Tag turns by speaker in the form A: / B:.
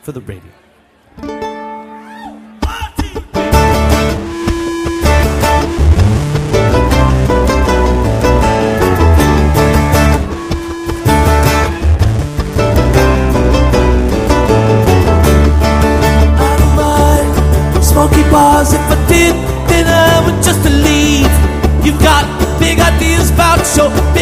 A: for the radio.
B: Smoky bars, if I did, then I would just leave. You've got big ideas about your